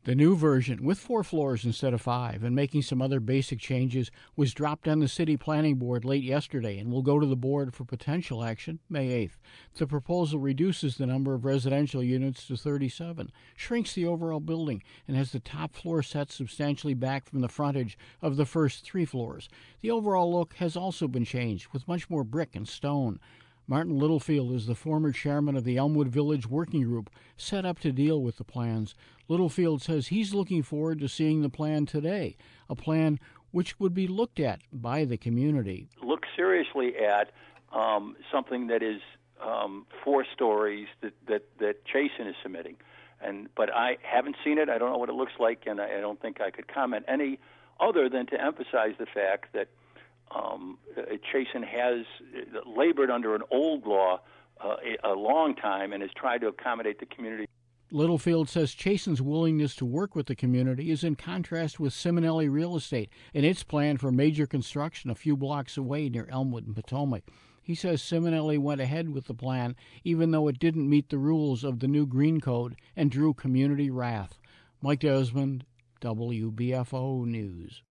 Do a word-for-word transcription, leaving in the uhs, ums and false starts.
The new version, with four floors instead of five and making some other basic changes, was dropped on the City Planning Board late yesterday and will go to the board for potential action May eighth. The proposal reduces the number of residential units to thirty-seven, shrinks the overall building, and has the top floor set substantially back from the frontage of the first three floors. The overall look has also been changed, with much more brick and stone. Martin Littlefield is the former chairman of the Elmwood Village Working Group set up to deal with the plans. Littlefield says he's looking forward to seeing the plan today, a plan which would be looked at by the community. Look seriously at um, something that is um, four stories that, that, that Chasen is submitting. And But I haven't seen it. I don't know what it looks like, and I, I don't think I could comment any other than to emphasize the fact that Um, Chasen has labored under an old law uh, a, a long time and has tried to accommodate the community. Littlefield says Chasen's willingness to work with the community is in contrast with Simonelli Real Estate and its plan for major construction a few blocks away near Elmwood and Potomac. He says Simonelli went ahead with the plan even though it didn't meet the rules of the new Green Code and drew community wrath. Mike Desmond, W B F O News.